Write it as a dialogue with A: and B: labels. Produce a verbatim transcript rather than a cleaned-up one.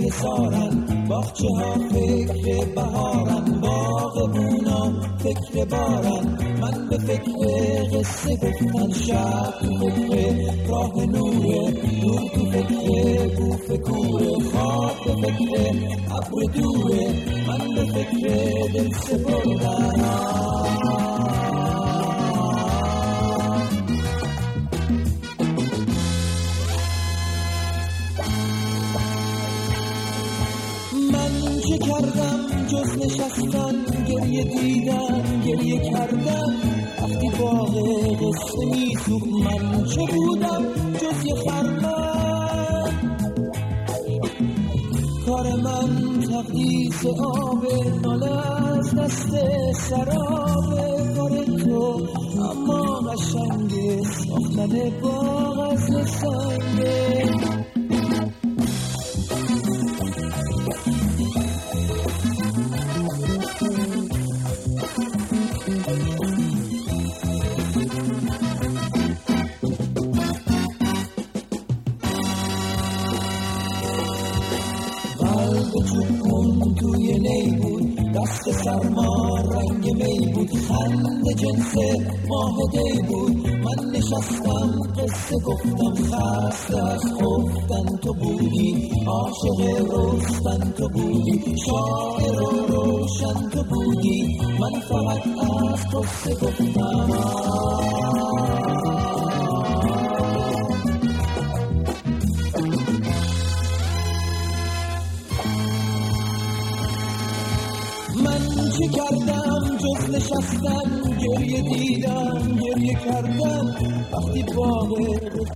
A: گریه سارن، باغچه ها فکر بهارن، باغبونا فکر بارن. من به فکر قصه گفتن، شب تو فکر راه نوره، نور تو فکر بوف کوره، خواب به فکر ابر دوره. من به فکر دل سپردن. چه کردم جز نشستن، گریه دیدم گریه کردم. وقتی باغ قصه میسوخت من چه بودم جز یه خرمن. کار من تقدیس آب، ناله از دست سرابه. کار تو اما قشنگه، ساختن باغ از سنگه. چون توی نی بود، دست سرما رنگ می بود، خنده جنس ماه دی بود. من نشستم قصه گفتم، خسته از خفتن تو بودی، عاشق رستن تو بودی، شاعر و روشن تو بودی. من فقط از قصه گفتم. من چه کردم جز نشستم، گریه دیدم گریه کردم. وقتی باغ